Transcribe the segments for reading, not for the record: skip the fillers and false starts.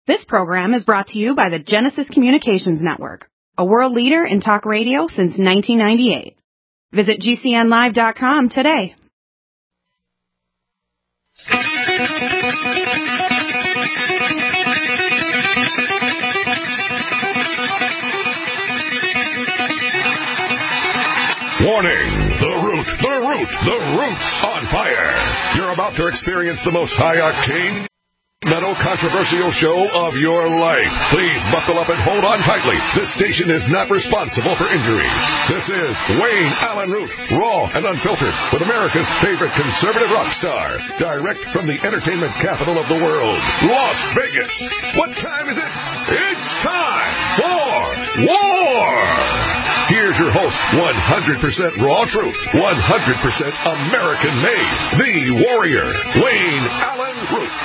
This program is brought to you by the Genesis Communications Network, a world leader in talk radio since 1998. Visit GCNlive.com today. Warning! The root's on fire! You're about to experience the most high-octane, metal controversial show of your life. Please buckle up and hold on tightly. This station is not responsible for injuries. This is Wayne Allen Root, raw and unfiltered, with America's favorite conservative rock star, direct from the entertainment capital of the world, Las Vegas. What time is it? It's time for war! Here's your host, 100% raw truth, 100% American made, the warrior, Wayne Allen Root.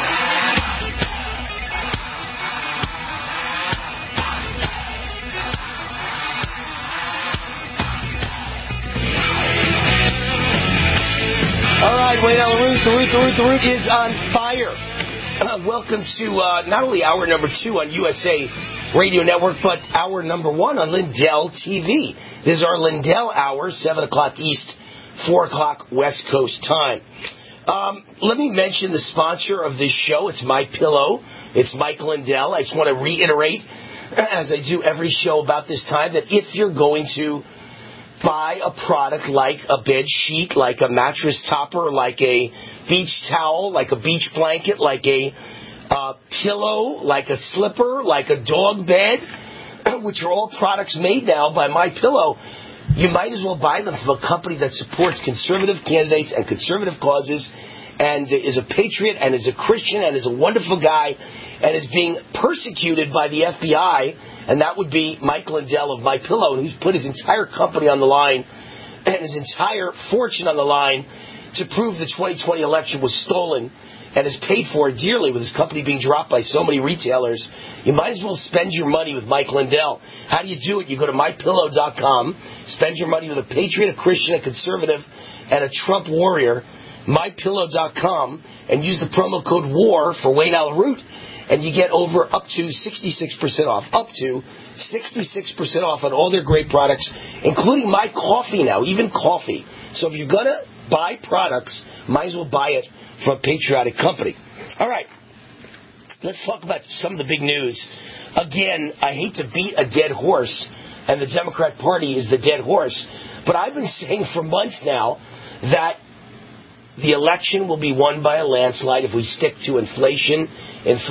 All right, Wayne Allen Root, the root is on fire. Welcome to not only hour number 2 on USA Radio Network, but hour number 1 on Lindell TV. This is our Lindell hour, 7 o'clock East, 4 o'clock West Coast time. Let me mention the sponsor of this show. It's MyPillow. It's Mike Lindell. I just want to reiterate, as I do every show about this time, that if you're going to buy a product like a bed sheet, like a mattress topper, like a beach towel, like a beach blanket, like a pillow, like a slipper, like a dog bed, which are all products made now by MyPillow, you might as well buy them from a company that supports conservative candidates and conservative causes and is a patriot and is a Christian and is a wonderful guy and is being persecuted by the FBI, and that would be Mike Lindell of MyPillow, who's put his entire company on the line and his entire fortune on the line to prove the 2020 election was stolen and is paid for dearly with his company being dropped by so many retailers. You might as well spend your money with Mike Lindell. How do you do it? You go to MyPillow.com, spend your money with a patriot, a Christian, a conservative, and a Trump warrior, MyPillow.com, and use the promo code WAR for Wayne Allen Root, and you get up to 66% off. Up to 66% off on all their great products, including my coffee now, even coffee. So if you're going to buy products, might as well buy it from a patriotic company. All right. Let's talk about some of the big news. Again, I hate to beat a dead horse, and the Democrat Party is the dead horse, but I've been saying for months now that the election will be won by a landslide if we stick to inflation, and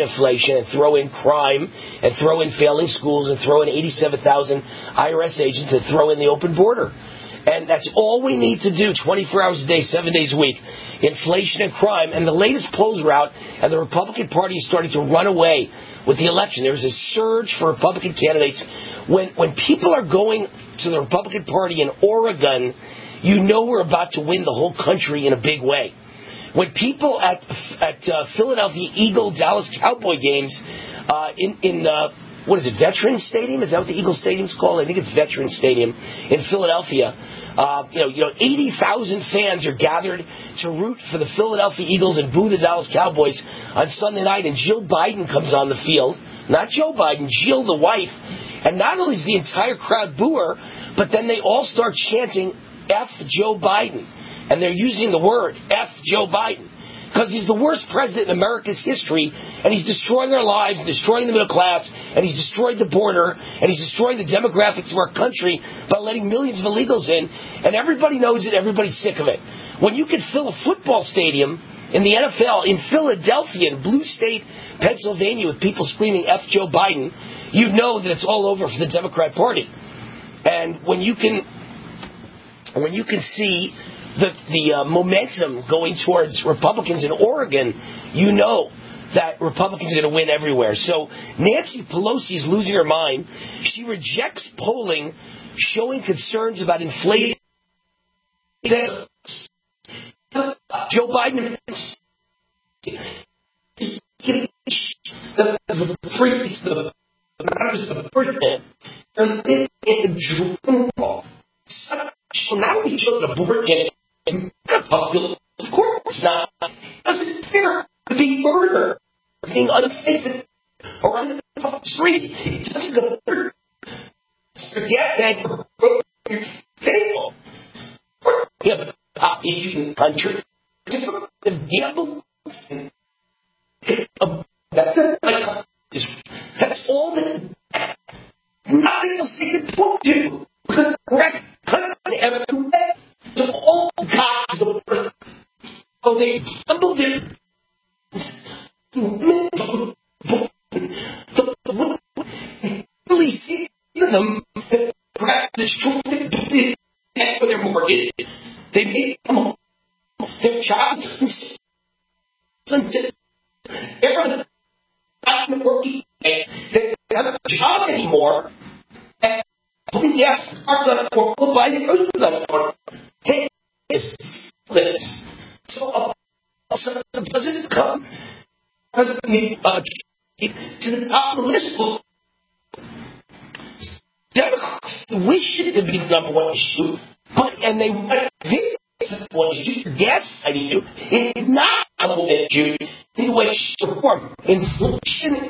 throw in crime, and throw in failing schools, and throw in 87,000 IRS agents, and throw in the open border. And that's all we need to do, 24 hours a day, 7 days a week. Inflation and crime. And the latest polls are out, and the Republican Party is starting to run away with the election. There's a surge for Republican candidates. When people are going to the Republican Party in Oregon, you know we're about to win the whole country in a big way. When people at Philadelphia Eagle Dallas Cowboy games in what is it, Veterans Stadium? Is that what the Eagle Stadium's called? I think it's Veterans Stadium in Philadelphia. 80,000 fans are gathered to root for the Philadelphia Eagles and boo the Dallas Cowboys on Sunday night, and Jill Biden comes on the field. Not Joe Biden, Jill the wife. And not only is the entire crowd boo her, but then they all start chanting F Joe Biden. And they're using the word F Joe Biden. Because he's the worst president in America's history, and he's destroying our lives, and destroying the middle class, and he's destroyed the border, and he's destroying the demographics of our country by letting millions of illegals in, and everybody knows it, everybody's sick of it. When you can fill a football stadium in the NFL in Philadelphia, in Blue State, Pennsylvania, with people screaming F Joe Biden, you know that it's all over for the Democrat Party. And when you can see the momentum going towards Republicans in Oregon, you know that Republicans are going to win everywhere. So Nancy Pelosi is losing her mind. She rejects polling showing concerns about inflation. Joe Biden so now he showed abortion popular. Of course not. It doesn't care to be murder, being unsafe. around the street. It's just going to forget that you're thankful. Yeah, but Asian country, just gamble. That's all that. Nothing else they can talk to. Because the correct country everywhere. Just all gods of earth. So they stumbled in. Really see them practice truth for their mortgage. They made their child's they're not working. They don't have a job anymore. And yes, are going to work. Why the earth is going to work? Hey, this. So does it come? Does it need to the top of the list? Democrats wish it to be the number one issue, and they want this one issue. Yes, I do. It's not a number one issue. In the way reform, inflation,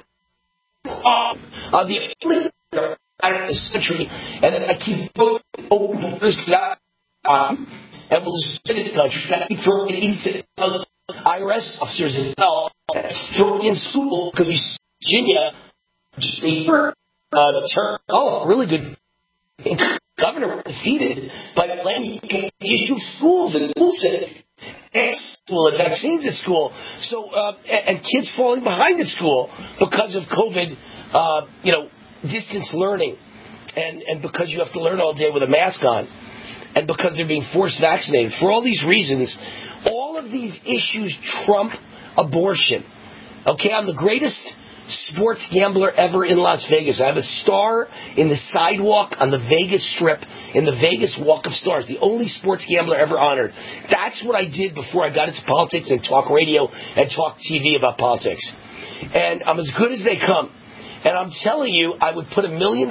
the out of this country, and then I keep open borders and we'll spin in the country. I keep throwing in IRS officers as well, throwing in school because Virginia just a term. Oh, really good. Governor defeated by letting issue schools and school and vaccines at school. So and kids falling behind at school because of COVID. Distance learning, and because you have to learn all day with a mask on, and because they're being forced vaccinated. For all these reasons, all of these issues trump abortion. Okay, I'm the greatest sports gambler ever in Las Vegas. I have a star in the sidewalk on the Vegas Strip in the Vegas Walk of Stars, the only sports gambler ever honored. That's what I did before I got into politics and talk radio and talk TV about politics. And I'm as good as they come. And I'm telling you, I would put $1 million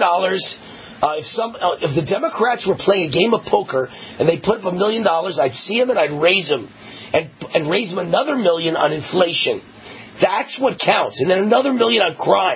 if the Democrats were playing a game of poker and they put up $1 million, I'd see them and I'd raise them and raise them another $1 million on inflation. That's what counts. And then another $1 million on crime.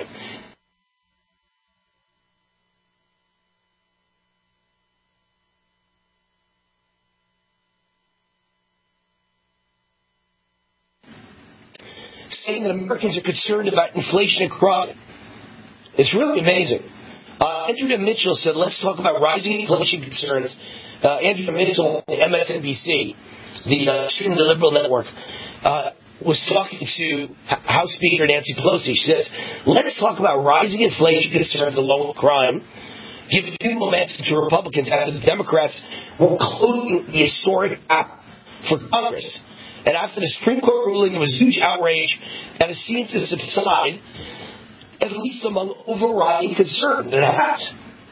Saying that Americans are concerned about inflation and crime. It's really amazing. Andrea Mitchell said, let's talk about rising inflation concerns. Andrea Mitchell, MSNBC, the Liberal Network, was talking to House Speaker Nancy Pelosi. She says, let's talk about rising inflation concerns along with crime, giving new momentum to Republicans after the Democrats were closing the historic gap for Congress. And after the Supreme Court ruling, there was huge outrage, and it seemed to subside, at least among overriding concern that it has.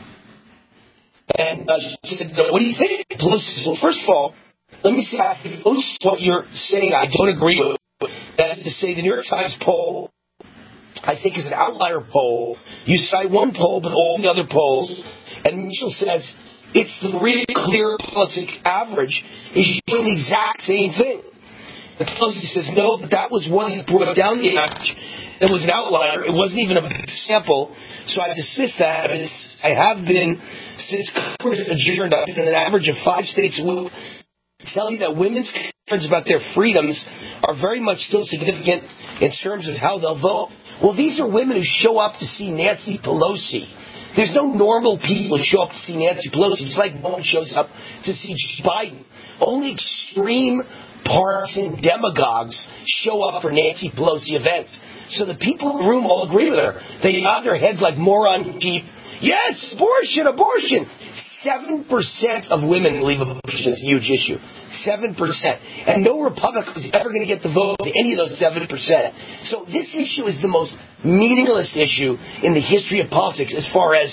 And she said, what do you think? Pelosi, well, first of all, let me say, I think most of what you're saying I don't agree with. That is to say, the New York Times poll, I think, is an outlier poll. You cite one poll, but all the other polls. And Mitchell says, it's the really clear politics average is showing the exact same thing. And Pelosi says, no, but that was one that brought down the average. It was an outlier. It wasn't even a sample. So I dismissed that. I have been, since Congress adjourned, I've been in an average of 5 states a week, telling you that women's concerns about their freedoms are very much still significant in terms of how they'll vote. Well, these are women who show up to see Nancy Pelosi. There's no normal people who show up to see Nancy Pelosi. It's like no one shows up to see Biden. Only extreme partisan demagogues show up for Nancy Pelosi events. So the people in the room all agree with her. They nod their heads like moron sheep. Yes, abortion, abortion. 7% of women believe abortion is a huge issue. 7%. And no Republican is ever going to get the vote to any of those 7%. So this issue is the most meaningless issue in the history of politics as far as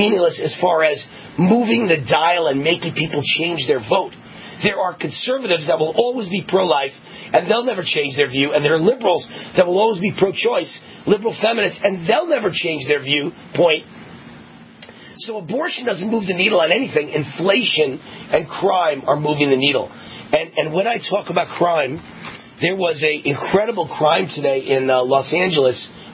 moving the dial and making people change their vote. There are conservatives that will always be pro-life, and they'll never change their view. And there are liberals that will always be pro-choice, liberal feminists, and they'll never change their viewpoint. So abortion doesn't move the needle on anything. Inflation and crime are moving the needle. And when I talk about crime, there was an incredible crime today in Los Angeles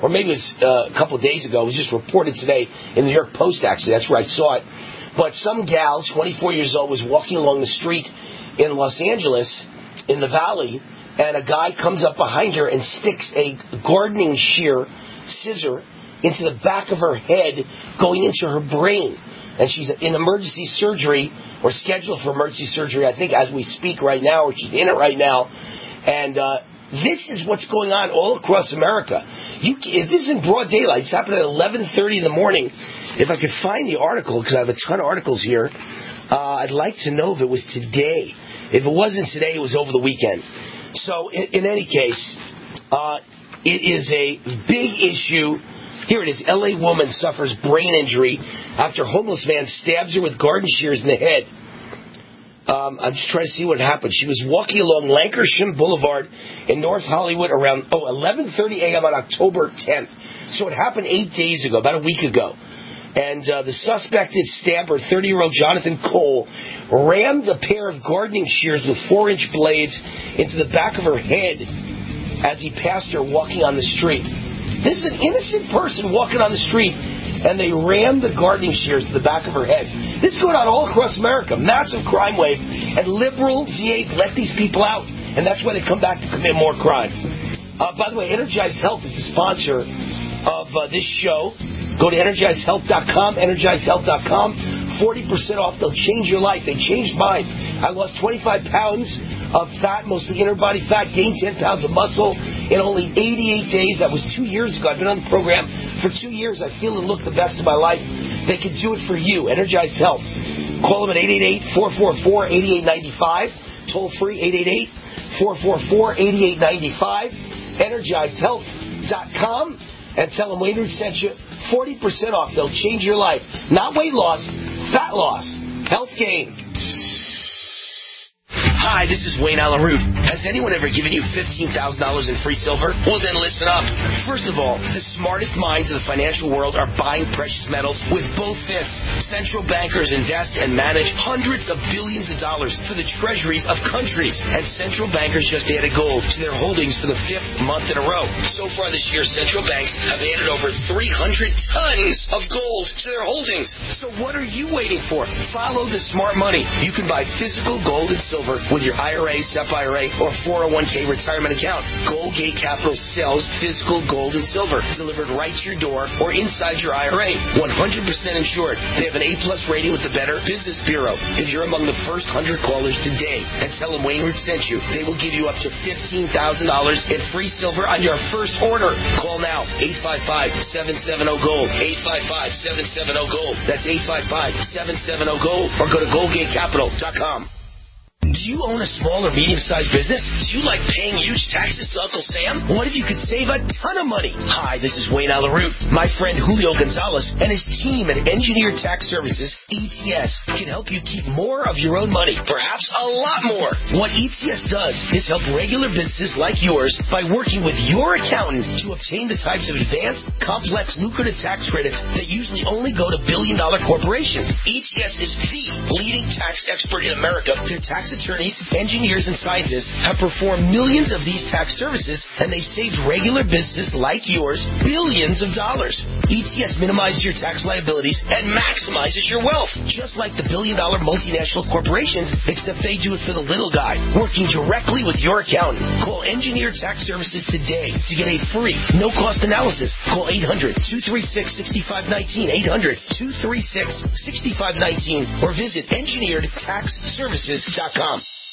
or maybe it was a couple of days ago. It was just reported today in the New York Post, actually. That's where I saw it. But some gal, 24 years old, was walking along the street in Los Angeles, in the Valley, and a guy comes up behind her and sticks a gardening scissor into the back of her head, going into her brain. And she's in emergency surgery, or scheduled for emergency surgery, I think, as we speak right now, or she's in it right now. And this is what's going on all across America. This is in broad daylight. It's happened at 11:30 in the morning. If I could find the article, because I have a ton of articles here, I'd like to know if it was today. If it wasn't today, it was over the weekend. So, in any case, it is a big issue. Here it is. L.A. woman suffers brain injury after homeless man stabs her with garden shears in the head. I'm just trying to see what happened. She was walking along Lankershim Boulevard in North Hollywood around 11:30 a.m. on October 10th. So it happened 8 days ago, about a week ago. And the suspected stabber, 30-year-old Jonathan Cole, rammed a pair of gardening shears with 4-inch blades into the back of her head as he passed her walking on the street. This is an innocent person walking on the street, and they rammed the gardening shears to the back of her head. This is going on all across America. Massive crime wave, and liberal DAs let these people out, and that's why they come back to commit more crime. By the way, Energized Health is the sponsor of this show. Go to EnergizedHealth.com, EnergizedHealth.com. 40% off. They'll change your life. They changed mine. I lost 25 pounds of fat, mostly inner body fat, gained 10 pounds of muscle in only 88 days. That was 2 years ago. I've been on the program for 2 years. I feel and look the best of my life. They can do it for you. Energized Health. Call them at 888-444-8895. Toll free, 888-444-8895. EnergizedHealth.com. And tell them Wayne Root sent you 40% off. They'll change your life. Not weight loss, fat loss. Health gain. Hi, this is Wayne Allen Root. Has anyone ever given you $15,000 in free silver? Well, then listen up. First of all, the smartest minds in the financial world are buying precious metals with both fists. Central bankers invest and manage hundreds of billions of dollars for the treasuries of countries. And central bankers just added gold to their holdings for the 5th month in a row. So far this year, central banks have added over 300 tons of gold to their holdings. So what are you waiting for? Follow the smart money. You can buy physical gold and silver with your IRA, SEP IRA, or 401k retirement account. Goldgate Capital sells physical gold and silver delivered right to your door or inside your IRA. 100% insured. They have an A+ rating with the Better Business Bureau. If you're among the first 100 callers today and tell them Wayne Root sent you, they will give you up to $15,000 in free silver on your first order. Call now. 855-770-GOLD. 855-770-GOLD. That's 855-770-GOLD. Or go to GoldGateCapital.com. Do you own a small or medium-sized business? Do you like paying huge taxes to Uncle Sam? What if you could save a ton of money? Hi, this is Wayne Allen Root. My friend Julio Gonzalez and his team at Engineered Tax Services, ETS, can help you keep more of your own money, perhaps a lot more. What ETS does is help regular businesses like yours by working with your accountant to obtain the types of advanced, complex, lucrative tax credits that usually only go to billion-dollar corporations. ETS is the leading tax expert in America. Their tax attorneys, engineers, and scientists have performed millions of these tax services, and they've saved regular businesses like yours billions of dollars. ETS minimizes your tax liabilities and maximizes your wealth, just like the billion-dollar multinational corporations, except they do it for the little guy, working directly with your accountant. Call Engineered Tax Services today to get a free, no-cost analysis. Call 800-236-6519, 800-236-6519, or visit EngineeredTaxServices.com.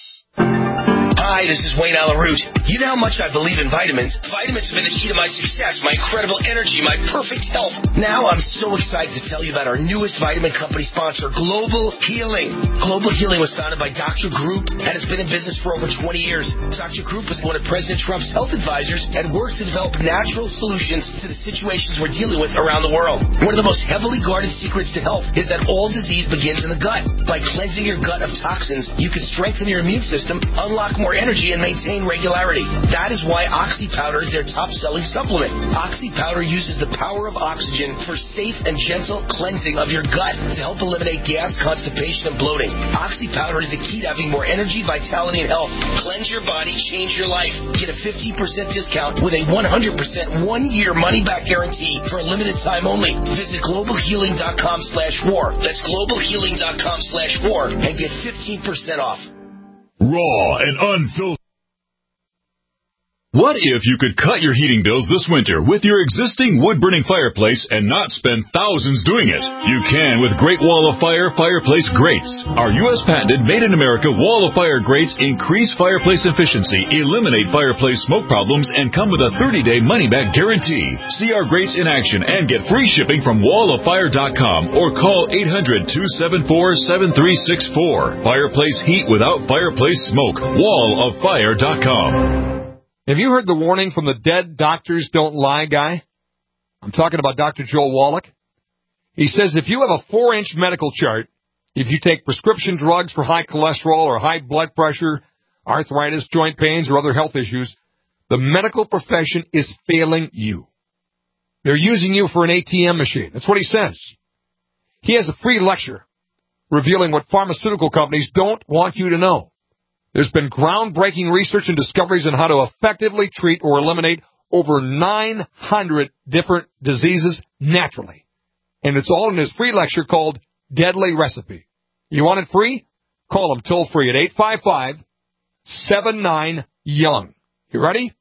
Hi, this is Wayne Allen Root. You know how much I believe in vitamins. Vitamins have been the key to my success, my incredible energy, my perfect health. Now I'm so excited to tell you about our newest vitamin company sponsor, Global Healing. Global Healing was founded by Dr. Group and has been in business for over 20 years. Dr. Group was one of President Trump's health advisors and works to develop natural solutions to the situations we're dealing with around the world. One of the most heavily guarded secrets to health is that all disease begins in the gut. By cleansing your gut of toxins, you can strengthen your immune system, unlock more energy and maintain regularity. That is why Oxy Powder is their top-selling supplement. Oxy Powder uses the power of oxygen for safe and gentle cleansing of your gut to help eliminate gas, constipation, and bloating. Oxy Powder is the key to having more energy, vitality, and health. Cleanse your body, change your life. Get a 15% discount with a 100% one-year money-back guarantee for a limited time only. Visit globalhealing.com/war. That's globalhealing.com/war and get 15% off. Raw and unfiltered. What if you could cut your heating bills this winter with your existing wood-burning fireplace and not spend thousands doing it? You can with Great Wall of Fire fireplace grates. Our U.S. patented made-in-America Wall of Fire grates increase fireplace efficiency, eliminate fireplace smoke problems, and come with a 30-day money-back guarantee. See our grates in action and get free shipping from walloffire.com or call 800-274-7364. Fireplace heat without fireplace smoke. walloffire.com. Have you heard the warning from the Dead Doctors Don't Lie guy? I'm talking about Dr. Joel Wallach. He says if you have a 4-inch medical chart, if you take prescription drugs for high cholesterol or high blood pressure, arthritis, joint pains, or other health issues, the medical profession is failing you. They're using you for an ATM machine. That's what he says. He has a free lecture revealing what pharmaceutical companies don't want you to know. There's been groundbreaking research and discoveries on how to effectively treat or eliminate over 900 different diseases naturally. And it's all in his free lecture called Deadly Recipe. You want it free? Call him toll-free at 855-79-YOUNG. You ready?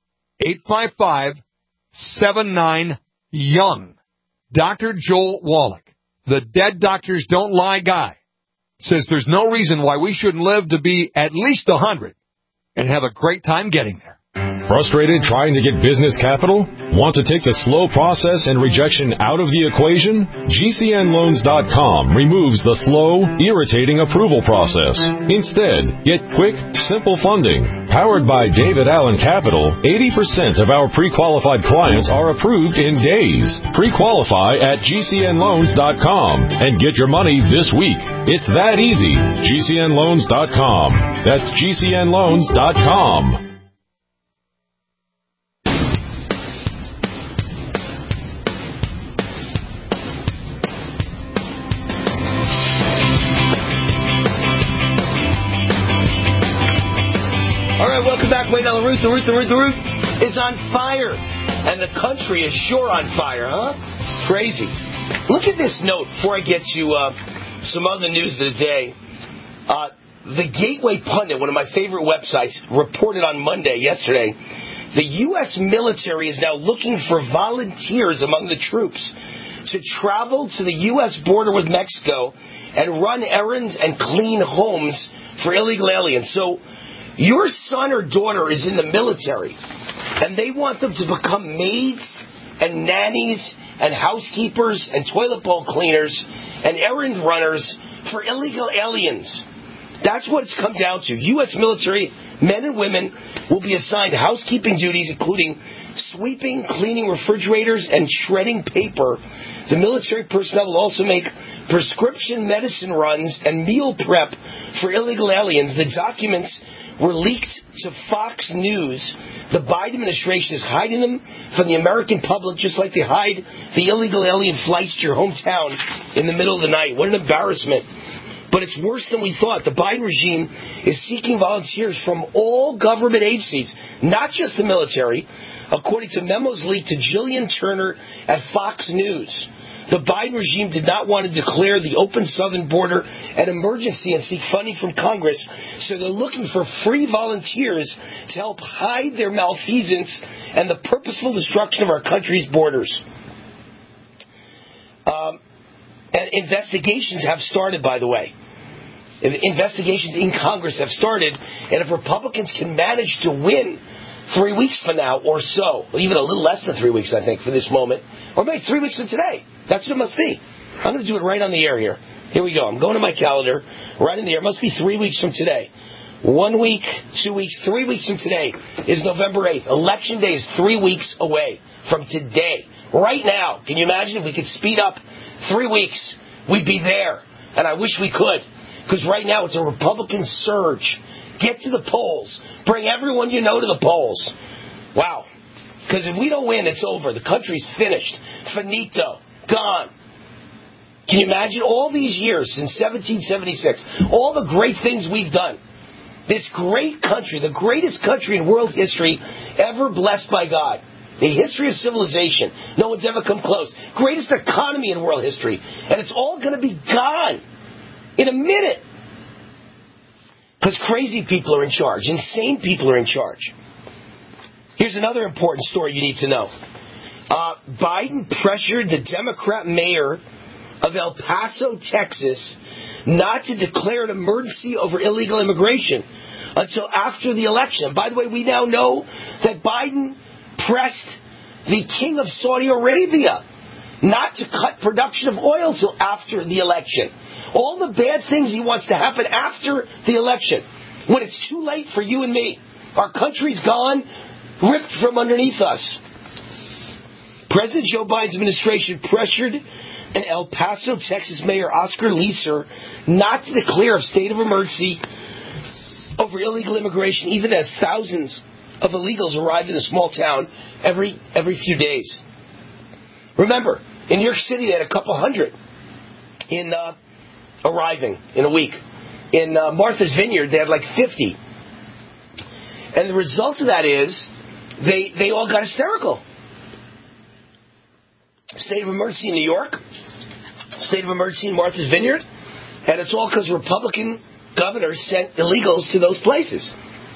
855-79-YOUNG. Dr. Joel Wallach, the Dead Doctors Don't Lie guy, says there's no reason why we shouldn't live to be at least 100 and have a great time getting there. Frustrated trying to get business capital? Want to take the slow process and rejection out of the equation? GCNloans.com removes the slow, irritating approval process. Instead, get quick, simple funding. Powered by David Allen Capital, 80% of our pre-qualified clients are approved in days. Pre-qualify at GCNloans.com and get your money this week. It's that easy. GCNloans.com. That's GCNloans.com. Welcome back. Wade on the Roof. The Roof is on fire. And the country is sure on fire, huh? Crazy. Look at this note before I get to some other news of the day. The Gateway Pundit, one of my favorite websites, reported on yesterday, the U.S. military is now looking for volunteers among the troops to travel to the U.S. border with Mexico and run errands and clean homes for illegal aliens. So your son or daughter is in the military, and they want them to become maids and nannies and housekeepers and toilet bowl cleaners and errand runners for illegal aliens. That's what it's come down to. U.S. military men and women will be assigned housekeeping duties, including sweeping, cleaning refrigerators, and shredding paper. The military personnel will also make prescription medicine runs and meal prep for illegal aliens. The documents were leaked to Fox News. The Biden administration is hiding them from the American public just like they hide the illegal alien flights to your hometown in the middle of the night. What an embarrassment. But it's worse than we thought. The Biden regime is seeking volunteers from all government agencies, not just the military, according to memos leaked to Jillian Turner at Fox News. The Biden regime did not want to declare the open southern border an emergency and seek funding from Congress, so they're looking for free volunteers to help hide their malfeasance and the purposeful destruction of our country's borders. And investigations have started, by the way. Investigations in Congress have started, and if Republicans can manage to win 3 weeks from now or so, even a little less than 3 weeks, I think, for this moment, or maybe 3 weeks from today. That's what it must be. I'm going to do it right on the air here. Here we go. I'm going to my calendar, right in the air. It must be 3 weeks from today. 1 week, 2 weeks, 3 weeks from today is November 8th. Election Day is 3 weeks away from today. Right now, can you imagine if we could speed up 3 weeks? We'd be there. And I wish we could. Because right now it's a Republican surge Get to the polls. Bring everyone you know to the polls. Wow. Because if we don't win, it's over. The country's finished. Finito. Gone. Can you imagine all these years since 1776, all the great things we've done? This great country, the greatest country in world history ever blessed by God. The history of civilization. No one's ever come close. Greatest economy in world history. And it's all going to be gone in a minute. Because crazy people are in charge. Insane people are in charge. Here's another important story you need to know. Biden pressured the Democrat mayor of El Paso, Texas, not to declare an emergency over illegal immigration until after the election. By the way, we now know that Biden pressed the king of Saudi Arabia not to cut production of oil till after the election. All the bad things he wants to happen after the election, when it's too late for you and me. Our country's gone, ripped from underneath us. President Joe Biden's administration pressured an El Paso, Texas mayor, Oscar Leeser, not to declare a state of emergency over illegal immigration, even as thousands of illegals arrive in the small town every few days. Remember, in New York City, they had a couple hundred arriving in a week. In Martha's Vineyard, they had like 50. And the result of that is they all got hysterical. State of emergency in New York, state of emergency in Martha's Vineyard, and it's all because Republican governors sent illegals to those places.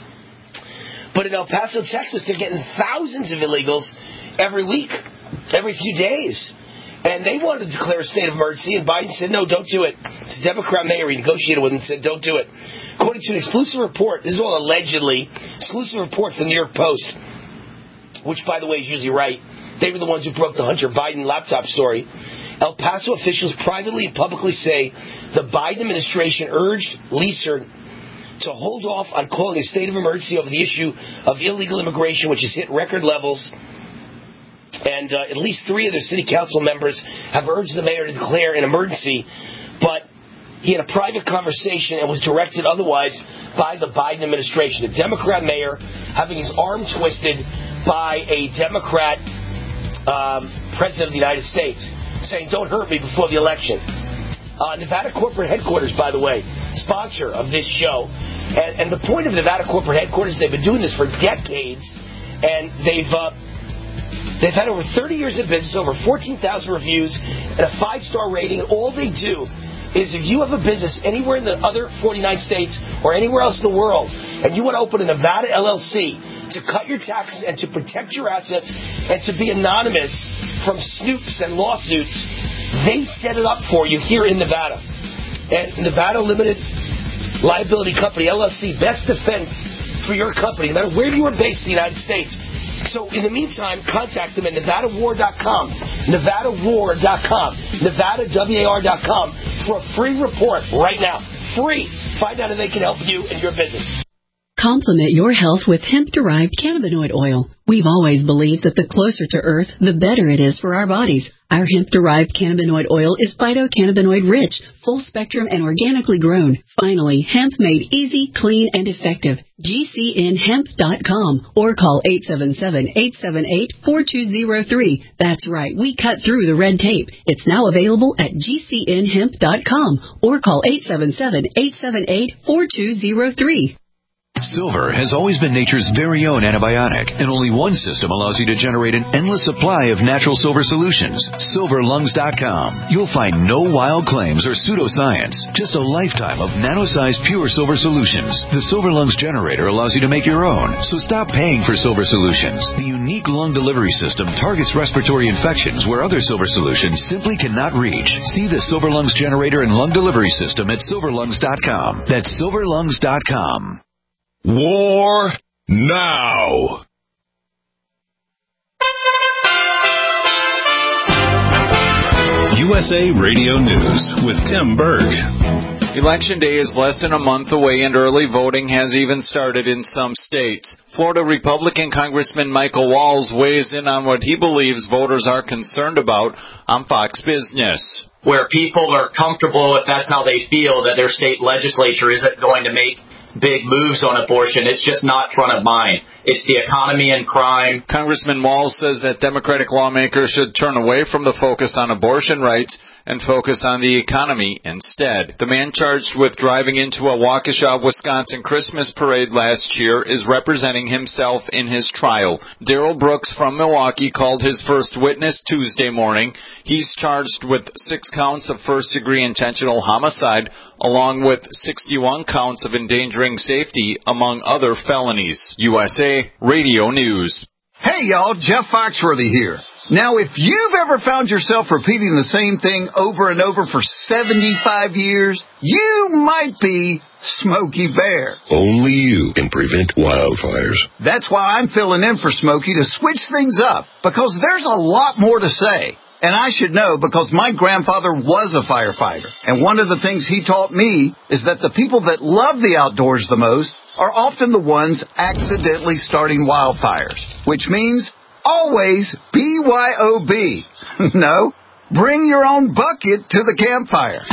But in El Paso, Texas, they're getting thousands of illegals every week, every few days. And they wanted to declare a state of emergency, and Biden said, no, don't do it. It's a Democrat mayor he negotiated with and said, don't do it. According to an exclusive report, this is all allegedly, exclusive report from the New York Post, which, by the way, is usually right. They were the ones who broke the Hunter Biden laptop story. El Paso officials privately and publicly say the Biden administration urged Leeser to hold off on calling a state of emergency over the issue of illegal immigration, which has hit record levels. And at least 3 of their city council members have urged the mayor to declare an emergency. But he had a private conversation and was directed otherwise by the Biden administration. A Democrat mayor having his arm twisted by a Democrat president of the United States, saying, don't hurt me before the election. Nevada corporate headquarters, by the way, sponsor of this show. And the point of Nevada corporate headquarters, they've been doing this for decades, and they've had over 30 years of business, over 14,000 reviews, and a 5-star rating. And all they do is if you have a business anywhere in the other 49 states or anywhere else in the world, and you want to open a Nevada LLC to cut your taxes and to protect your assets and to be anonymous from snoops and lawsuits, they set it up for you here in Nevada. And Nevada Limited Liability Company, LLC, best defense for your company, no matter where you are based in the United States. So in the meantime, contact them at NevadaWar.com, NevadaWar.com, NevadaWar.com for a free report right now. Free. Find out if they can help you and your business. Complement your health with hemp-derived cannabinoid oil. We've always believed that the closer to Earth, the better it is for our bodies. Our hemp-derived cannabinoid oil is phytocannabinoid-rich, full-spectrum, and organically grown. Finally, hemp made easy, clean, and effective. GCNhemp.com or call 877-878-4203. That's right, we cut through the red tape. It's now available at GCNhemp.com or call 877-878-4203. Silver has always been nature's very own antibiotic, and only one system allows you to generate an endless supply of natural silver solutions. SilverLungs.com. You'll find no wild claims or pseudoscience, just a lifetime of nano-sized pure silver solutions. The Silver Lungs generator allows you to make your own, so stop paying for silver solutions. The unique lung delivery system targets respiratory infections where other silver solutions simply cannot reach. See the Silver Lungs generator and lung delivery system at SilverLungs.com. That's SilverLungs.com. War now. USA Radio News with Tim Berg. Election Day is less than a month away, and early voting has even started in some states. Florida Republican Congressman Michael Walz weighs in on what he believes voters are concerned about on Fox Business. Where people are comfortable, if that's how they feel, that their state legislature isn't going to make big moves on abortion. It's just not front of mind. It's the economy and crime. Congressman Walz says that Democratic lawmakers should turn away from the focus on abortion rights and focus on the economy instead. The man charged with driving into a Waukesha, Wisconsin Christmas parade last year is representing himself in his trial. Daryl Brooks from Milwaukee called his first witness Tuesday morning. He's charged with 6 counts of first-degree intentional homicide, along with 61 counts of endangering safety, among other felonies. USA Radio News. Hey, y'all, Jeff Foxworthy here. Now, if you've ever found yourself repeating the same thing over and over for 75 years, you might be Smokey Bear. Only you can prevent wildfires. That's why I'm filling in for Smokey to switch things up, because there's a lot more to say. And I should know because my grandfather was a firefighter. And one of the things he taught me is that the people that love the outdoors the most are often the ones accidentally starting wildfires, which means always BYOB. No, bring your own bucket to the campfire.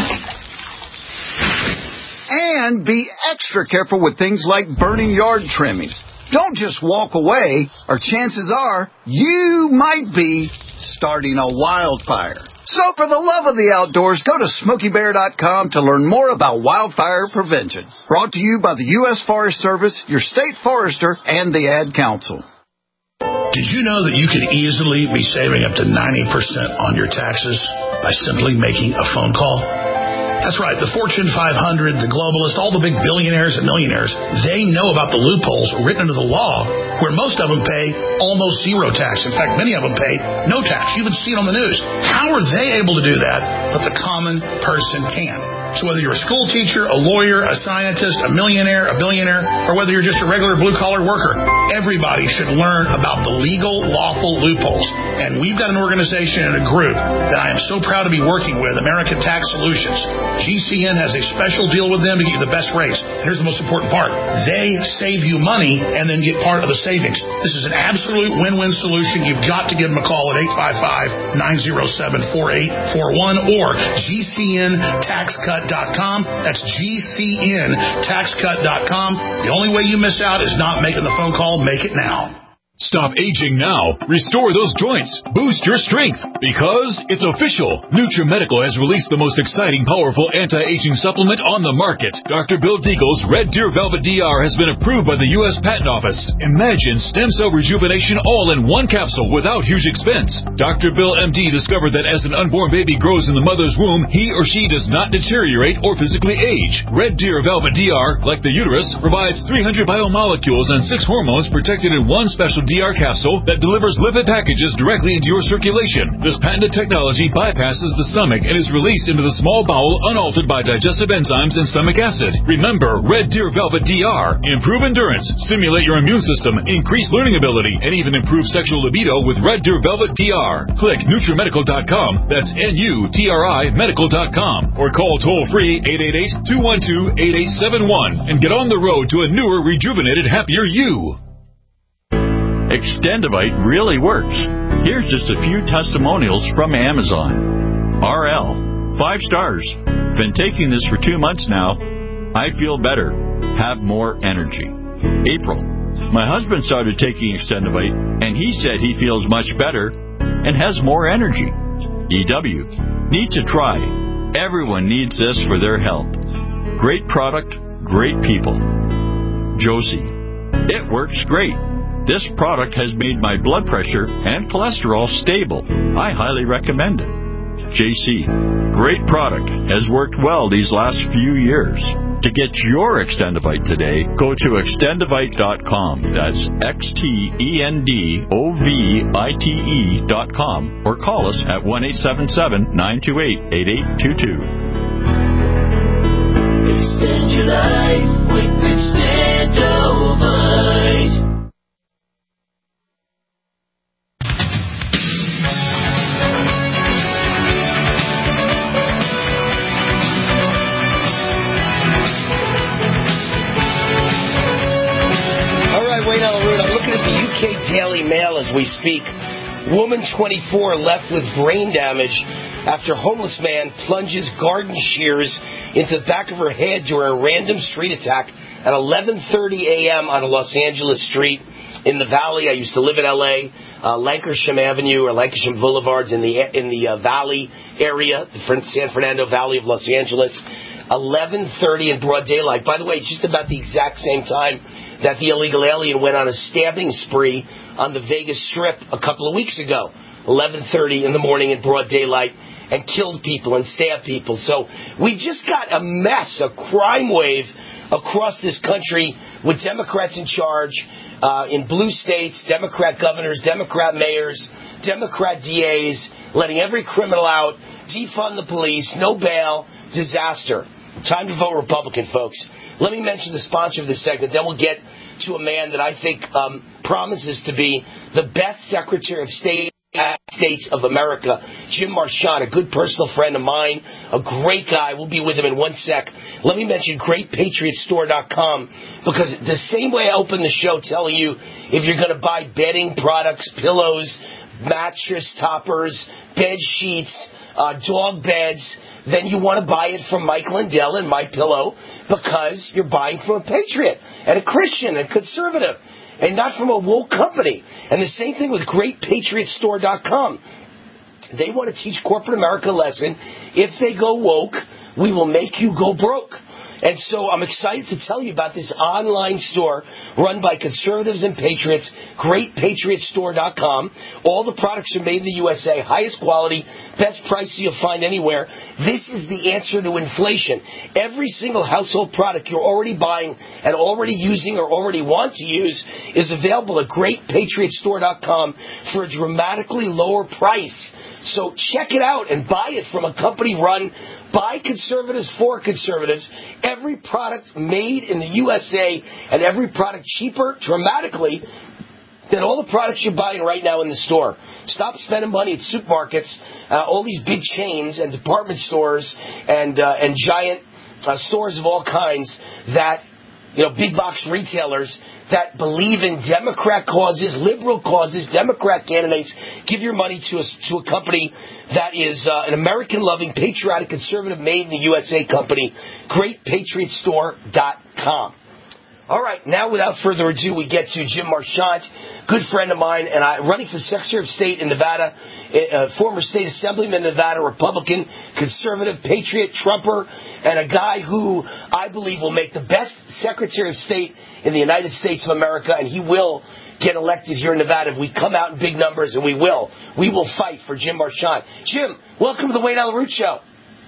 And be extra careful with things like burning yard trimmings. Don't just walk away, or chances are you might be starting a wildfire. So for the love of the outdoors, go to SmokeyBear.com to learn more about wildfire prevention. Brought to you by the U.S. Forest Service, your state forester, and the Ad Council. Did you know that you could easily be saving up to 90% on your taxes by simply making a phone call? That's right. The Fortune 500, the globalists, all the big billionaires and millionaires, they know about the loopholes written into the law where most of them pay almost zero tax. In fact, many of them pay no tax. You even see it on the news. How are they able to do that, but the common person can? So whether you're a school teacher, a lawyer, a scientist, a millionaire, a billionaire, or whether you're just a regular blue-collar worker, everybody should learn about the legal, lawful loopholes. And we've got an organization and a group that I am so proud to be working with, American Tax Solutions. GCN has a special deal with them to get you the best rates. Here's the most important part. They save you money and then get part of the savings. This is an absolute win-win solution. You've got to give them a call at 855-907-4841 or GCNTaxCut.com. That's GCNTaxCut.com. The only way you miss out is not making the phone call. Make it now. Stop aging now. Restore those joints. Boost your strength. Because it's official. NutriMedical has released the most exciting, powerful anti-aging supplement on the market. Dr. Bill Deagle's Red Deer Velvet DR has been approved by the U.S. Patent Office. Imagine stem cell rejuvenation all in one capsule without huge expense. Dr. Bill MD discovered that as an unborn baby grows in the mother's womb, he or she does not deteriorate or physically age. Red Deer Velvet DR, like the uterus, provides 300 biomolecules and 6 hormones protected in one special DR capsule that delivers lipid packages directly into your circulation. This patented technology bypasses the stomach and is released into the small bowel unaltered by digestive enzymes and stomach acid. Remember, Red Deer Velvet DR. Improve endurance, stimulate your immune system, increase learning ability, and even improve sexual libido with Red Deer Velvet DR. Click NutriMedical.com. That's NUTRI Medical.com. Or call toll-free 888-212-8871 and get on the road to a newer, rejuvenated, happier you. Extendivite really works. Here's just a few testimonials from Amazon. RL, 5 stars. Been taking this for 2 months now. I feel better. Have more energy. April, my husband started taking Extendivite, and he said he feels much better and has more energy. EW, need to try. Everyone needs this for their health. Great product, great people. Josie, it works great. This product has made my blood pressure and cholesterol stable. I highly recommend it. JC, great product. Has worked well these last few years. To get your Extendivite today, go to Extendivite.com. That's XTENDOVITE.com or call us at 1-877-928-8822. Extend your life with Extendovite. Daily Mail as we speak. Woman 24 left with brain damage after homeless man plunges garden shears into the back of her head during a random street attack at 11:30 a.m. on a Los Angeles street in the Valley. I used to live in L.A., Lankershim Avenue or Lankershim Boulevards in the Valley area, the San Fernando Valley of Los Angeles. 11:30 in broad daylight. By the way, just about the exact same time that the illegal alien went on a stabbing spree on the Vegas Strip a couple of weeks ago. 11:30 in the morning in broad daylight, and killed people and stabbed people. So we just got a mess, a crime wave across this country with Democrats in charge in blue states, Democrat governors, Democrat mayors, Democrat DAs, letting every criminal out, defund the police, no bail, disaster. Time to vote Republican, folks. Let me mention the sponsor of this segment, then we'll get to a man that I think promises to be the best Secretary of State States of America, Jim Marchant, a good personal friend of mine, a great guy. We'll be with him in one sec. Let me mention GreatPatriotStore.com, because the same way I opened the show telling you if you're going to buy bedding products, pillows, mattress toppers, bed sheets, dog beds, then you want to buy it from Mike Lindell and MyPillow, because you're buying from a patriot and a Christian and conservative, and not from a woke company. And the same thing with GreatPatriotStore.com. They want to teach corporate America a lesson. If they go woke, we will make you go broke. And so I'm excited to tell you about this online store run by conservatives and patriots, GreatPatriotStore.com. All the products are made in the USA, highest quality, best price you'll find anywhere. This is the answer to inflation. Every single household product you're already buying and already using or already want to use is available at GreatPatriotStore.com for a dramatically lower price. So check it out and buy it from a company run by conservatives for conservatives. Every product made in the USA, and every product cheaper dramatically than all the products you're buying right now in the store. Stop spending money at supermarkets, all these big chains and department stores and giant stores of all kinds that, big box retailers that believe in Democrat causes, liberal causes, Democrat candidates. Give your money to a company that is an American-loving, patriotic, conservative, made in the USA company, GreatPatriotStore.com. All right, now without further ado, we get to Jim Marchant, good friend of mine, and running for Secretary of State in Nevada, former state assemblyman in Nevada, Republican, conservative, patriot, Trumper, and a guy who I believe will make the best Secretary of State in the United States of America, and he will get elected here in Nevada if we come out in big numbers, and we will. We will fight for Jim Marchant. Jim, welcome to the Wayne Allyn Root Show.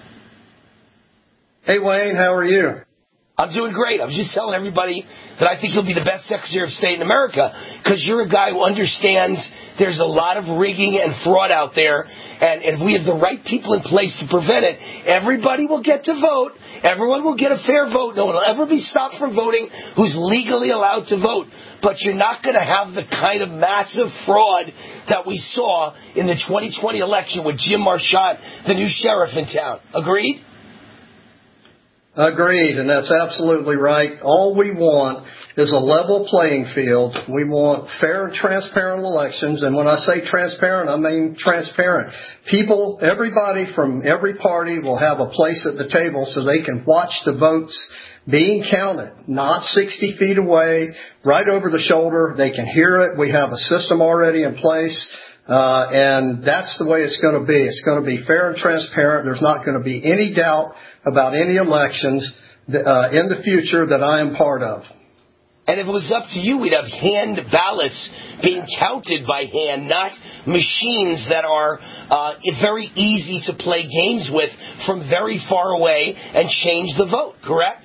Hey, Wayne, how are you? I'm doing great. I was just telling everybody that I think you'll be the best Secretary of State in America, because you're a guy who understands there's a lot of rigging and fraud out there, and if we have the right people in place to prevent it, everybody will get to vote. Everyone will get a fair vote. No one will ever be stopped from voting who's legally allowed to vote. But you're not going to have the kind of massive fraud that we saw in the 2020 election with Jim Marchant, the new sheriff in town. Agreed? Agreed, and that's absolutely right. All we want is a level playing field. We want fair and transparent elections, and when I say transparent, I mean transparent. People, everybody from every party will have a place at the table so they can watch the votes being counted, not 60 feet away, right over the shoulder. They can hear it. We have a system already in place. And that's the way it's going to be. It's going to be fair and transparent. There's not going to be any doubt about any elections in the future that I am part of. And if it was up to you, we'd have hand ballots being counted by hand, not machines that are very easy to play games with from very far away and change the vote, correct?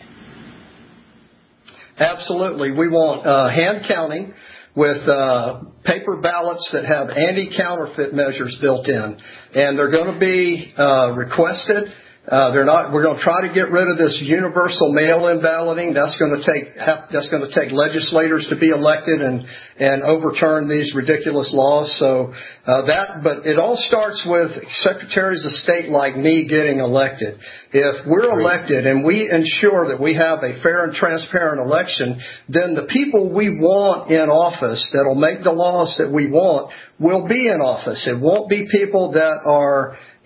Absolutely. We want hand counting with paper ballots that have anti-counterfeit measures built in. And they're going to be requested. We're going to try to get rid of this universal mail-in balloting. That's going to take legislators to be elected and overturn these ridiculous laws. But it all starts with secretaries of state like me getting elected. If we're elected and we ensure that we have a fair and transparent election, then the people we want in office that'll make the laws that we want will be in office. It won't be people that are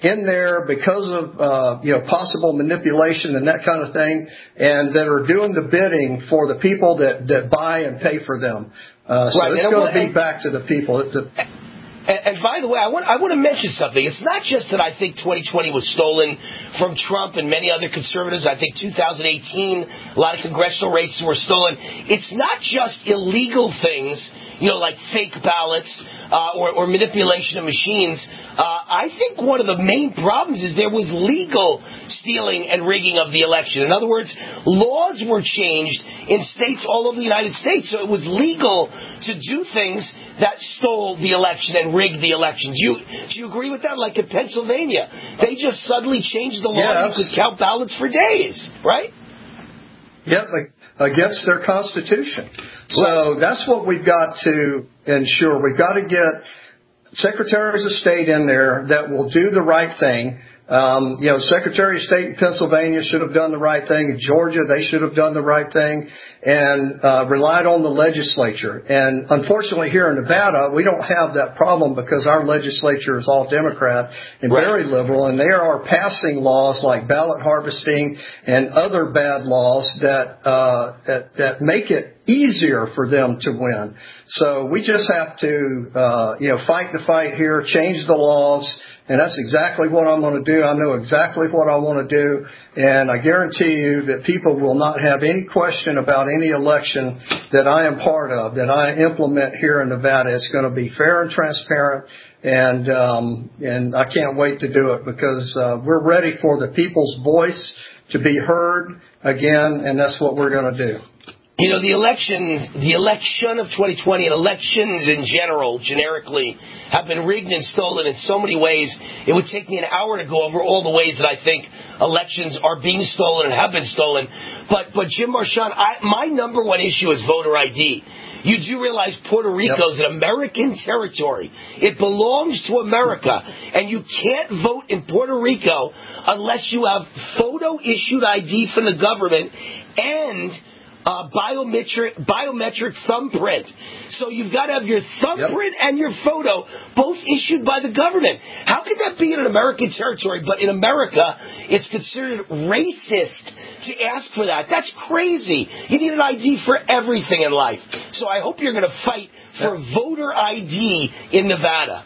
in there because of possible manipulation and that kind of thing, and that are doing the bidding for the people that buy and pay for them. It's going to be back to the people. And by the way, I want to mention something. It's not just that I think 2020 was stolen from Trump and many other conservatives. I think 2018, a lot of congressional races were stolen. It's not just illegal things, like fake ballots or manipulation of machines. I think one of the main problems is there was legal stealing and rigging of the election. In other words, laws were changed in states all over the United States, so it was legal to do things that stole the election and rigged the election. Do you agree with that? Like in Pennsylvania, they just suddenly changed the law. You could count ballots for days, right? Yep, against their Constitution. So that's what we've got to ensure. We've got to get secretaries of state in there that will do the right thing. Secretary of State in Pennsylvania should have done the right thing. In Georgia, they should have done the right thing and relied on the legislature. And unfortunately, here in Nevada, we don't have that problem because our legislature is all Democrat and very liberal, and they are passing laws like ballot harvesting and other bad laws that make it easier for them to win. So we just have to, fight the fight here, change the laws. And that's exactly what I'm going to do. I know exactly what I want to do. And I guarantee you that people will not have any question about any election that I am part of, that I implement here in Nevada. It's going to be fair and transparent. And I can't wait to do it because we're ready for the people's voice to be heard again. And that's what we're going to do. The election of 2020 and elections in general, generically, have been rigged and stolen in so many ways. It would take me an hour to go over all the ways that I think elections are being stolen and have been stolen. But Jim Marchand, my number one issue is voter ID. You do realize Puerto Rico is an American territory. It belongs to America. And you can't vote in Puerto Rico unless you have photo-issued ID from the government and biometric thumbprint. So you've got to have your thumbprint and your photo both issued by the government. How could that be in an American territory? But in America, it's considered racist to ask for that. That's crazy. You need an ID for everything in life. So I hope you're going to fight for voter ID in Nevada.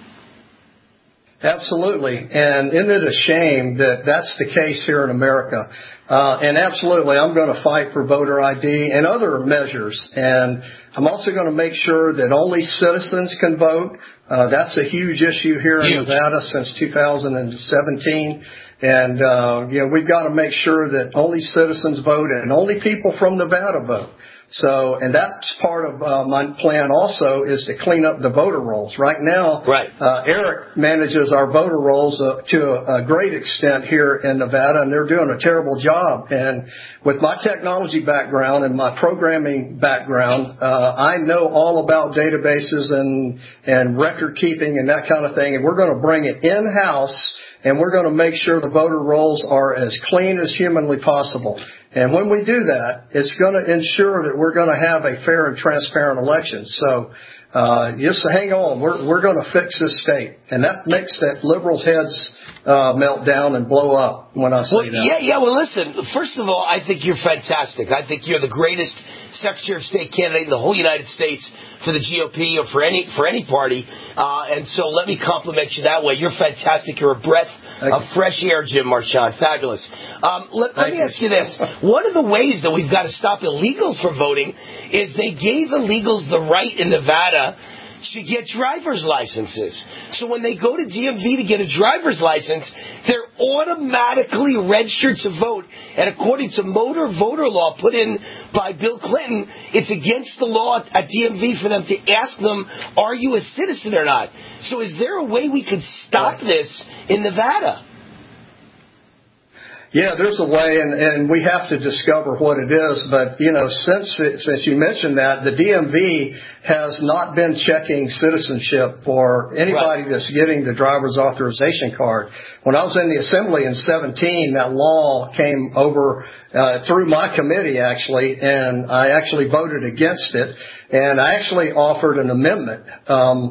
Absolutely. And isn't it a shame that that's the case here in America? And absolutely, I'm going to fight for voter ID and other measures. And I'm also going to make sure that only citizens can vote. That's a huge issue here in Nevada since 2017. And, we've got to make sure that only citizens vote and only people from Nevada vote. So, and that's part of my plan also is to clean up the voter rolls. Right now, Eric manages our voter rolls to a great extent here in Nevada, and they're doing a terrible job. And with my technology background and my programming background, I know all about databases and record keeping and that kind of thing, and we're going to bring it in-house. And we're going to make sure the voter rolls are as clean as humanly possible. And when we do that, it's going to ensure that we're going to have a fair and transparent election. So just hang on. We're going to fix this state. And that makes that liberals' heads melt down and blow up when I say that. Well, listen, first of all, I think you're fantastic. I think you're the greatest Secretary of State candidate in the whole United States for the GOP or for any party. And so let me compliment you that way. You're fantastic. You're a breath of fresh air, Jim Marchand. Fabulous. Let me ask you this. One of the ways that we've got to stop illegals from voting is they gave illegals the right in Nevada to get driver's licenses. So when they go to DMV to get a driver's license, they're automatically registered to vote. And according to motor voter law put in by Bill Clinton, it's against the law at DMV for them to ask them, are you a citizen or not? So is there a way we could stop this in Nevada? Yeah, there's a way, and we have to discover what it is. But, since you mentioned that, the DMV has not been checking citizenship for anybody that's getting the driver's authorization card. When I was in the Assembly in 2017, that law came over through my committee, actually, and I actually voted against it. And I actually offered an amendment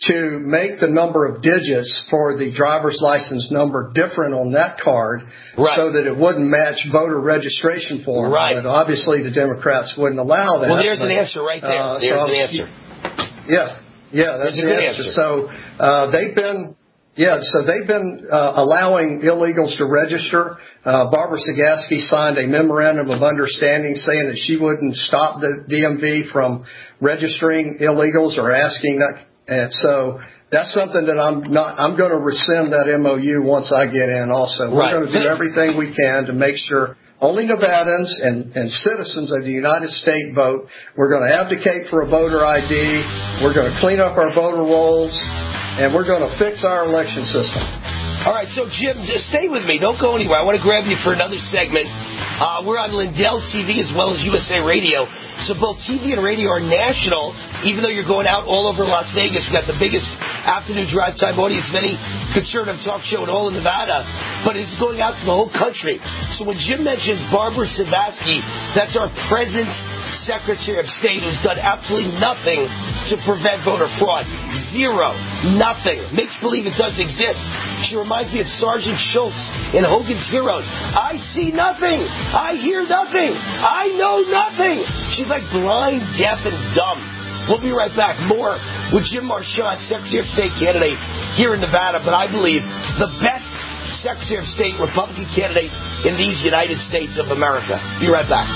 to make the number of digits for the driver's license number different on that card so that it wouldn't match voter registration form. Right. But obviously the Democrats wouldn't allow that. Well, there's an answer right there. There's an answer. Yeah, that's the answer. So they've been allowing illegals to register. Barbara Sagaski signed a memorandum of understanding saying that she wouldn't stop the DMV from registering illegals or asking that. And so that's something that I'm going to rescind that MOU once I get in also. We're going to do everything we can to make sure only Nevadans and citizens of the United States vote. We're going to advocate for a voter ID. We're going to clean up our voter rolls. And we're going to fix our election system. All right, so Jim, just stay with me. Don't go anywhere. I want to grab you for another segment. We're on Lindell TV as well as USA Radio. So both TV and radio are national, even though you're going out all over Las Vegas. We've got the biggest afternoon drive time audience of any conservative talk show in all of Nevada. But it's going out to the whole country. So when Jim mentions Barbara Sagaski, that's our present Secretary of State who's done absolutely nothing to prevent voter fraud. Zero. Nothing. Makes believe it doesn't exist. She reminds me of Sergeant Schultz in Hogan's Heroes. I see nothing. I hear nothing. I know nothing. She's like blind, deaf, and dumb. We'll be right back. More with Jim Marchant, Secretary of State candidate here in Nevada, but I believe the best Secretary of State Republican candidate in these United States of America. Be right back.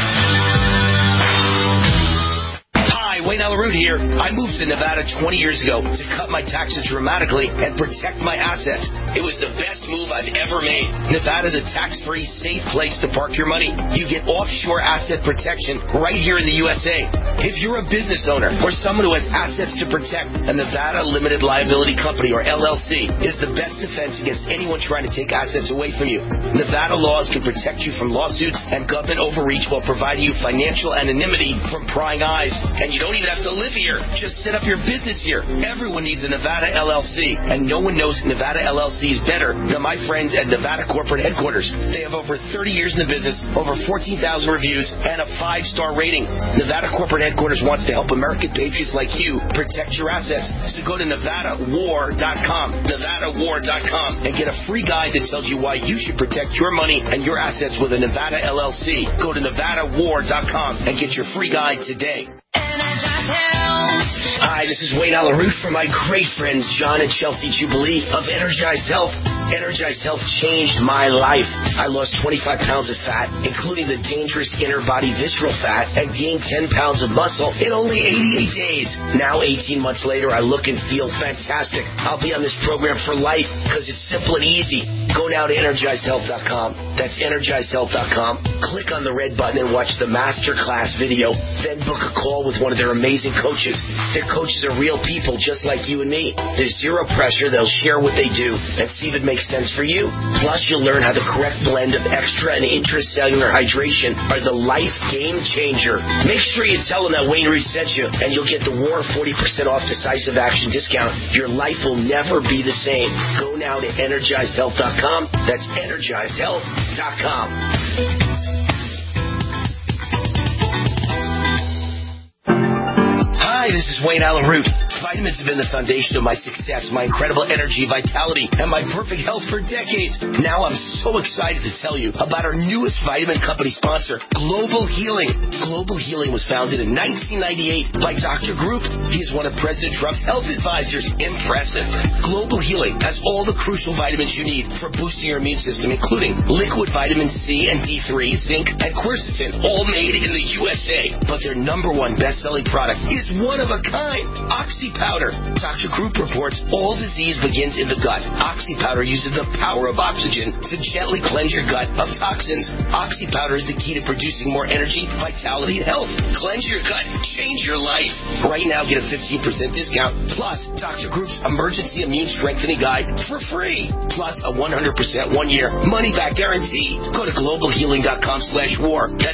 Wayne Allyn Root here. I moved to Nevada 20 years ago to cut my taxes dramatically and protect my assets. It was the best move I've ever made. Nevada's a tax-free, safe place to park your money. You get offshore asset protection right here in the USA. If you're a business owner or someone who has assets to protect, a Nevada Limited Liability Company, or LLC, is the best defense against anyone trying to take assets away from you. Nevada laws can protect you from lawsuits and government overreach while providing you financial anonymity from prying eyes. And you don't even have to live here. Just set up your business here. Everyone needs a Nevada LLC, and no one knows Nevada LLCs better than my friends at Nevada Corporate Headquarters. They have over 30 years in the business, over 14,000 reviews, and a 5-star rating. Nevada Corporate Headquarters wants to help American patriots like you protect your assets. So go to NevadaWar.com, NevadaWar.com, and get a free guide that tells you why you should protect your money and your assets with a Nevada LLC. Go to NevadaWar.com and get your free guide today. Hi, this is Wayne Allyn Root from my great friends John and Chelsea Jubilee of Energized Health. Energized Health changed my life. I lost 25 pounds of fat, including the dangerous inner body visceral fat, and gained 10 pounds of muscle in only 88 days. Now, 18 months later, I look and feel fantastic. I'll be on this program for life because it's simple and easy. Go now to EnergizedHealth.com. That's EnergizedHealth.com. Click on the red button and watch the masterclass video. Then book a call with one of their amazing coaches. Their coaches are real people just like you and me. There's zero pressure. They'll share what they do and see if it makes sense for you. Plus, you'll learn how the correct blend of extra and intracellular hydration are the life game changer. Make sure you tell them that Wayne Root sent you, and you'll get the WAR 40% off decisive action discount. Your life will never be the same. Go now to EnergizedHealth.com. That's EnergizedHealth.com. Hi, this is Wayne Allyn Root. Vitamins have been the foundation of my success, my incredible energy, vitality, and my perfect health for decades. Now I'm so excited to tell you about our newest vitamin company sponsor, Global Healing. Global Healing was founded in 1998 by Dr. Group. He is one of President Trump's health advisors. Impressive. Global Healing has all the crucial vitamins you need for boosting your immune system, including liquid vitamin C and D3, zinc, and quercetin, all made in the USA. But their number one best-selling product is one of a kind, Oxy Powder. Dr. Group reports all disease begins in the gut. Oxy Powder uses the power of oxygen to gently cleanse your gut of toxins. Oxy Powder is the key to producing more energy, vitality, and health. Cleanse your gut. Change your life. Right now, get a 15% discount. Plus, Dr. Group's Emergency Immune Strengthening Guide for free. Plus, a 100% one-year money-back guarantee. Go to globalhealing.com/war. That's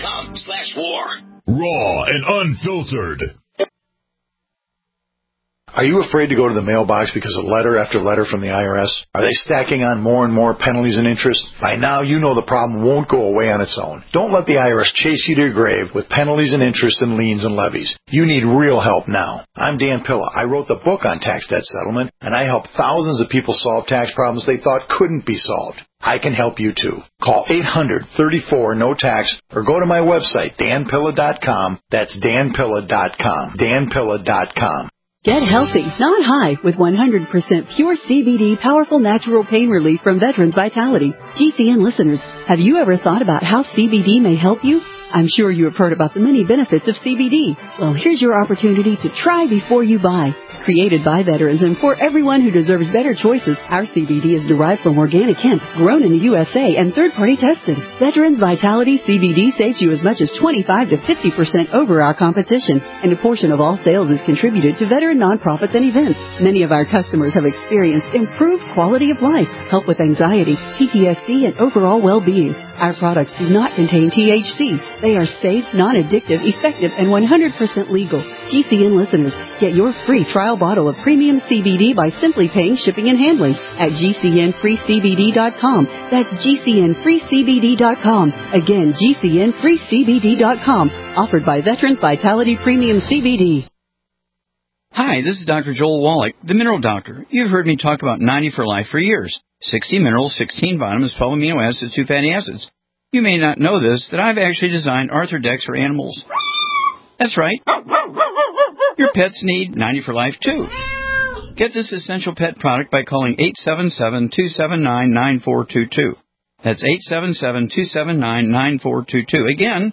globalhealing.com/war. Raw and unfiltered. Are you afraid to go to the mailbox because of letter after letter from the IRS? Are they stacking on more and more penalties and interest? By now, you know the problem won't go away on its own. Don't let the IRS chase you to your grave with penalties and interest and liens and levies. You need real help now. I'm Dan Pilla. I wrote the book on tax debt settlement, and I help thousands of people solve tax problems they thought couldn't be solved. I can help you too. Call 800-34-NO-TAX or go to my website, danpilla.com. That's danpilla.com. danpilla.com. Get healthy, not high, with 100% pure CBD powerful natural pain relief from Veterans Vitality. GCN listeners, have you ever thought about how CBD may help you? I'm sure you have heard about the many benefits of CBD. Well, here's your opportunity to try before you buy. Created by veterans and for everyone who deserves better choices, our CBD is derived from organic hemp, grown in the USA and third-party tested. Veterans Vitality CBD saves you as much as 25 to 50% over our competition, and a portion of all sales is contributed to veteran nonprofits and events. Many of our customers have experienced improved quality of life, help with anxiety, PTSD, and overall well-being. Our products do not contain THC. They are safe, non-addictive, effective, and 100% legal. GCN listeners, get your free trial bottle of premium CBD by simply paying shipping and handling at GCNFreeCBD.com. That's GCNFreeCBD.com. Again, GCNFreeCBD.com. Offered by Veterans Vitality Premium CBD. Hi, this is Dr. Joel Wallach, the Mineral Doctor. You've heard me talk about 90 for Life for years. 60 minerals, 16 vitamins, 12 amino acids, 2 fatty acids. You may not know this, that I've actually designed Arthrodex for animals. That's right. Your pets need 90 for Life, too. Get this essential pet product by calling 877-279-9422. That's 877-279-9422. Again,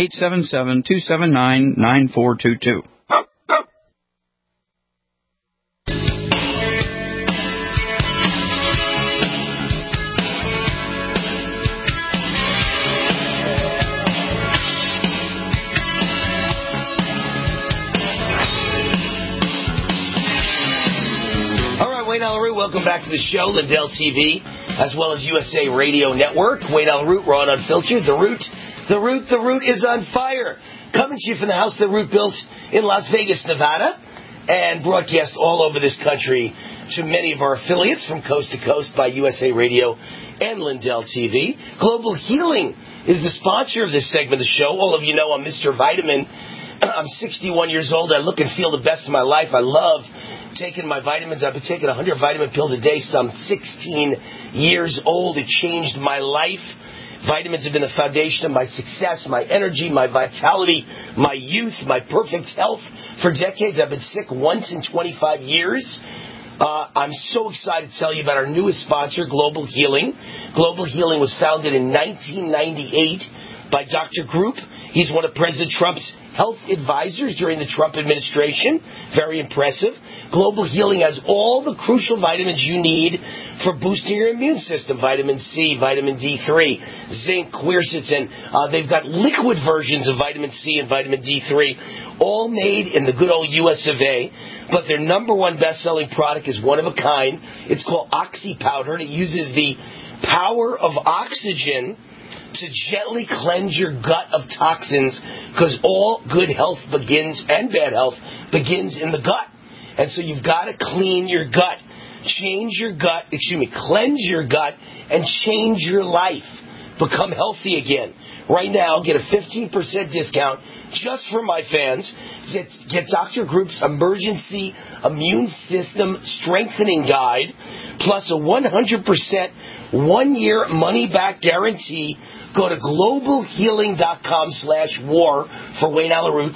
877-279-9422. Welcome back to the show, Lindell TV, as well as USA Radio Network. Wayne Allyn Root, we're on Unfiltered. The Root is on fire. Coming to you from the house that Root built in Las Vegas, Nevada, and broadcast all over this country to many of our affiliates from coast to coast by USA Radio and Lindell TV. Global Healing is the sponsor of this segment of the show. All of you know I'm Mr. Vitamin. I'm 61 years old. I look and feel the best of my life. I love taking my vitamins. I've been taking 100 vitamin pills a day, some 16 years old. It changed my life. Vitamins have been the foundation of my success, my energy, my vitality, my youth, my perfect health. For decades, I've been sick once in 25 years. I'm so excited to tell you about our newest sponsor, Global Healing. Global Healing was founded in 1998 by Dr. Group. He's one of President Trump's health advisors during the Trump administration. Very impressive. Global Healing has all the crucial vitamins you need for boosting your immune system. Vitamin C, vitamin D3, zinc, quercetin. They've got liquid versions of vitamin C and vitamin D3, all made in the good old US of A. But their number one best-selling product is one of a kind. It's called Oxy Powder, and it uses the power of oxygen to gently cleanse your gut of toxins, because all good health begins, and bad health begins in the gut. And so you've got to clean your gut, cleanse your gut, and change your life. Become healthy again. Right now, get a 15% discount just for my fans. Get Dr. Group's Emergency Immune System Strengthening Guide, plus a 100% one-year money-back guarantee. Go to globalhealing.com/war for Wayne Allyn Root,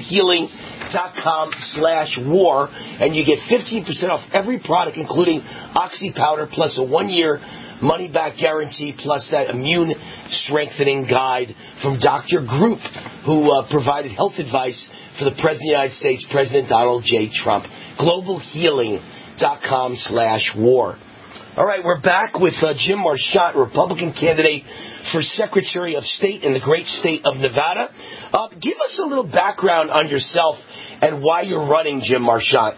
globalhealing.com/war, and you get 15% off every product, including Oxy Powder, plus a one-year money-back guarantee, plus that immune strengthening guide from Dr. Group, who provided health advice for the President of the United States, President Donald J. Trump. globalhealing.com/war. All right, we're back with Jim Marchant, Republican candidate for Secretary of State in the great state of Nevada. Give us a little background on yourself and why you're running, Jim Marchant.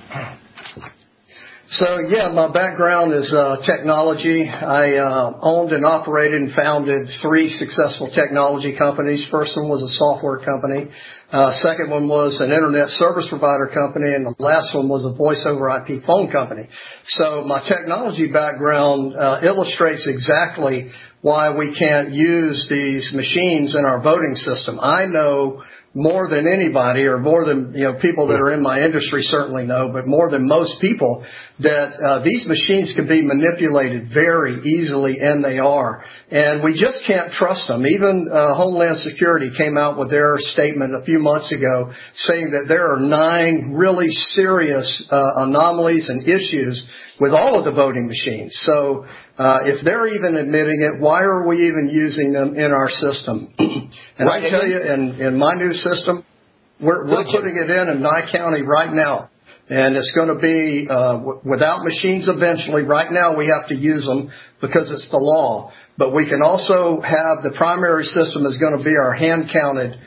So, my background is technology. I owned and operated and founded 3 successful technology companies. First one was a software company. Second one was an internet service provider company, and the last one was a voice over IP phone company. So my technology background illustrates exactly why we can't use these machines in our voting system. I know more than anybody, or more than people that are in my industry certainly know, but more than most people, that these machines can be manipulated very easily, and they are. And we just can't trust them. Even Homeland Security came out with their statement a few months ago saying that there are 9 really serious anomalies and issues with all of the voting machines. So if they're even admitting it, why are we even using them in our system? And I tell you, in my new system, we're putting it in Nye County right now. And it's going to be without machines eventually. Right now we have to use them because it's the law. But we can also have the primary system is going to be our hand-counted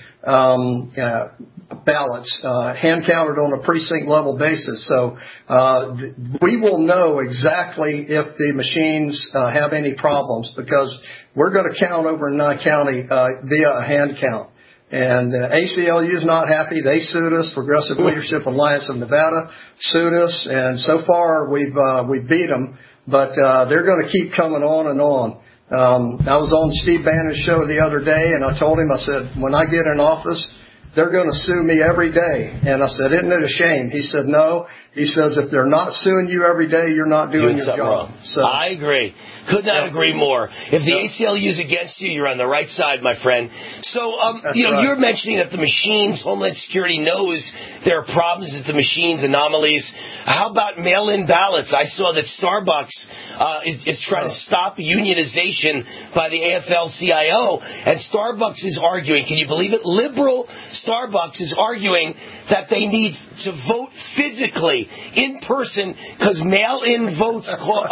ballots, hand-counted on a precinct-level basis. So we will know exactly if the machines have any problems, because we're going to count over in Nye County via a hand count. And ACLU is not happy. They sued us. Progressive Leadership Alliance of Nevada sued us, and so far we've beat them. But they're going to keep coming on and on. I was on Steve Bannon's show the other day, and I told him, I said, when I get in office, they're going to sue me every day. And I said, isn't it a shame? He said, no. He says, if they're not suing you every day, you're not doing your job. So I agree. Could not agree more. If the ACLU is against you, you're on the right side, my friend. So, you're mentioning that the machines, Homeland Security knows there are problems with the machines, anomalies. How about mail-in ballots? I saw that Starbucks is trying to stop unionization by the AFL-CIO, and Starbucks is arguing, can you believe it? Liberal Starbucks is arguing that they need to vote physically, in person, because mail-in votes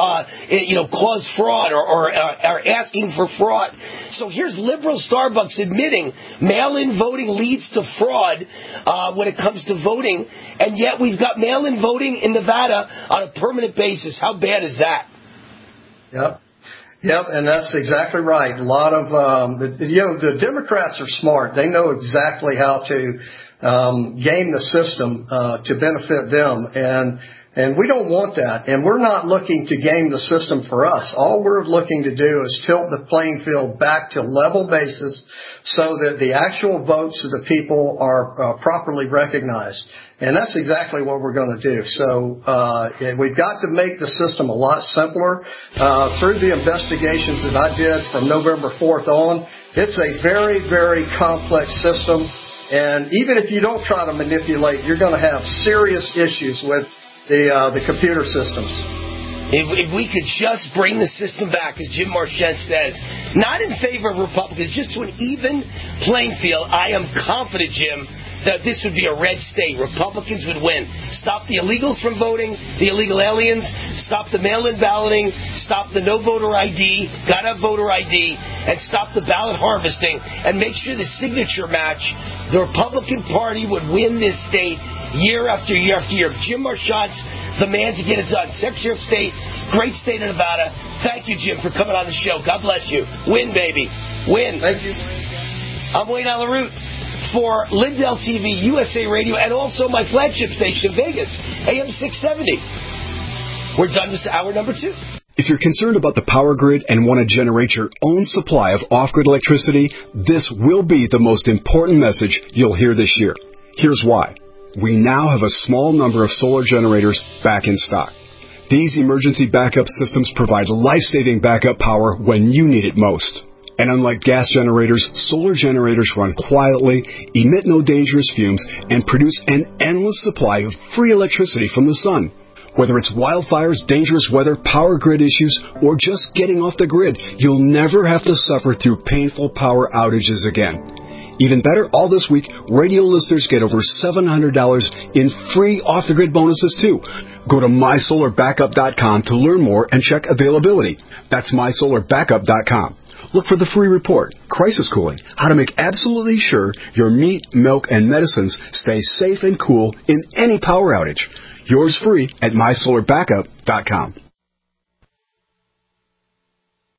cause fraud or are asking for fraud. So here's liberal Starbucks admitting mail-in voting leads to fraud when it comes to voting, and yet we've got mail-in voting in Nevada on a permanent basis. How bad is that? Yep, and that's exactly right. A lot of the Democrats are smart. They know exactly how to game the system to benefit them, and we don't want that. And we're not looking to game the system for us. All we're looking to do is tilt the playing field back to level basis so that the actual votes of the people are properly recognized. And that's exactly what we're going to do. So we've got to make the system a lot simpler. Through the investigations that I did from November 4th on, it's a very, very complex system. And even if you don't try to manipulate, you're going to have serious issues with the computer systems. If we could just bring the system back, as Jim Marchant says, not in favor of Republicans, just to an even playing field, I am confident, Jim, that this would be a red state. Republicans would win. Stop the illegals from voting, the illegal aliens, stop the mail-in balloting, stop the no voter ID, gotta have voter ID, and stop the ballot harvesting, and make sure the signature match. The Republican Party would win this state year after year after year. Jim Marchant's the man to get it done. Secretary of State, great state of Nevada. Thank you, Jim, for coming on the show. God bless you. Win, baby. Win. Thank you. I'm Wayne Allyn Root for Lindell TV, USA Radio, and also my flagship station in Vegas, AM 670. We're done. This is hour number 2. If you're concerned about the power grid and want to generate your own supply of off-grid electricity, this will be the most important message you'll hear this year. Here's why. We now have a small number of solar generators back in stock. These emergency backup systems provide life-saving backup power when you need it most. And unlike gas generators, solar generators run quietly, emit no dangerous fumes, and produce an endless supply of free electricity from the sun. Whether it's wildfires, dangerous weather, power grid issues, or just getting off the grid, you'll never have to suffer through painful power outages again. Even better, all this week, radio listeners get over $700 in free off-the-grid bonuses, too. Go to mysolarbackup.com to learn more and check availability. That's mysolarbackup.com. Look for the free report, Crisis Cooling, how to make absolutely sure your meat, milk, and medicines stay safe and cool in any power outage. Yours free at mysolarbackup.com.